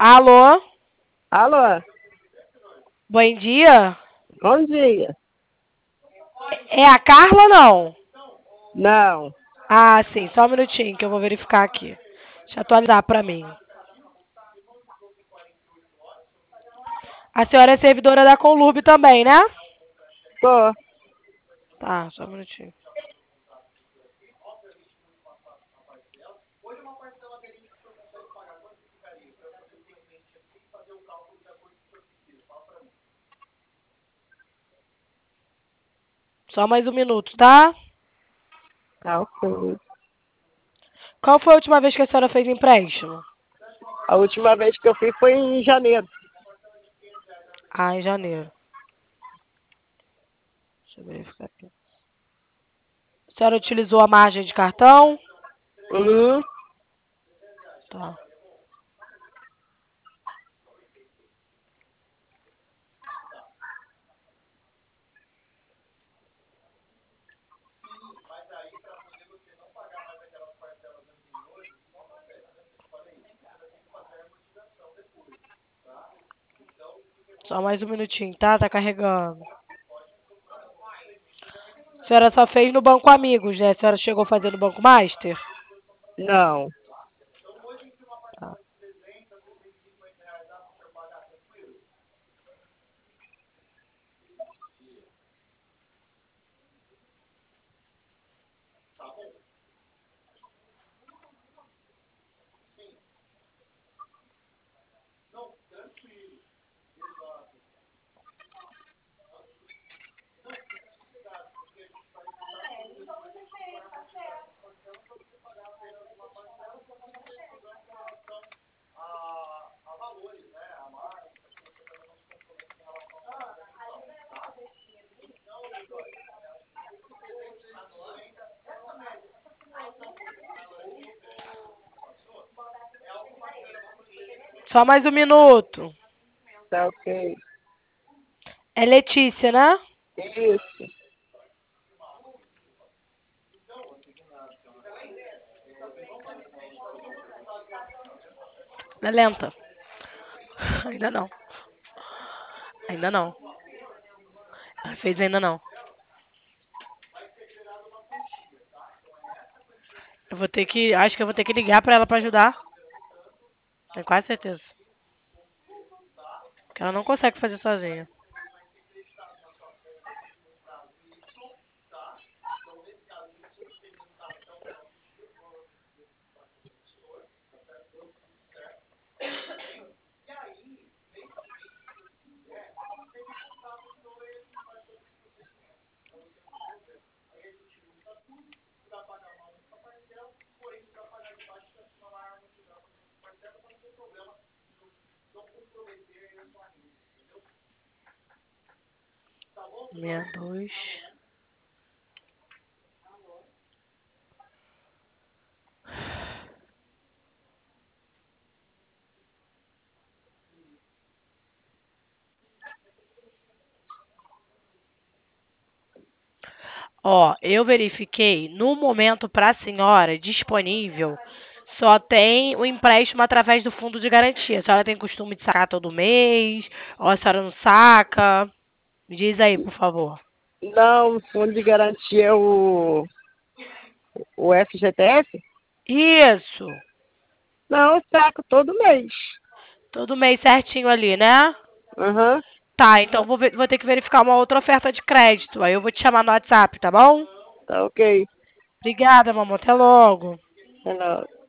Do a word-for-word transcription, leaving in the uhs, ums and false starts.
Alô? Alô? Bom dia? Bom dia. É a Carla ou não? Não. Ah, sim. Só um minutinho que eu vou verificar aqui. Deixa eu atualizar pra mim. A senhora é servidora da Conlurb também, né? Tô. Tá, só um minutinho. Só mais um minuto, tá? Tá, ok. Qual foi a última vez que a senhora fez empréstimo? A última vez que eu fui foi em janeiro. Ah, em janeiro. Deixa eu verificar aqui. A senhora utilizou a margem de cartão? Uhum. Tá. Só mais um minutinho, tá? Tá carregando. A senhora só fez no Banco Amigos, né? A senhora chegou a fazer no Banco Master? Não. Tá. Só mais um minuto. Tá, ok. É Letícia, né? Isso. É lenta. Ainda não. Ainda não. Ela fez ainda não. Eu vou ter que. Acho que eu vou ter que ligar pra ela pra ajudar. Tenho quase certeza. Porque ela não consegue fazer sozinha. Meia dois. Ó, eu verifiquei, no momento para a senhora disponível, só tem o empréstimo através do fundo de garantia. A senhora tem costume de sacar todo mês? Ou a senhora não saca? Me diz aí, por favor. Não, o fundo de garantia é o, o F G T S? Isso! Não, eu saco todo mês. Todo mês certinho ali, né? Aham. Tá, então vou, ver- vou ter que verificar uma outra oferta de crédito. Aí eu vou te chamar no WhatsApp, tá bom? Tá, ok. Obrigada, mamãe. Até logo. É nóis.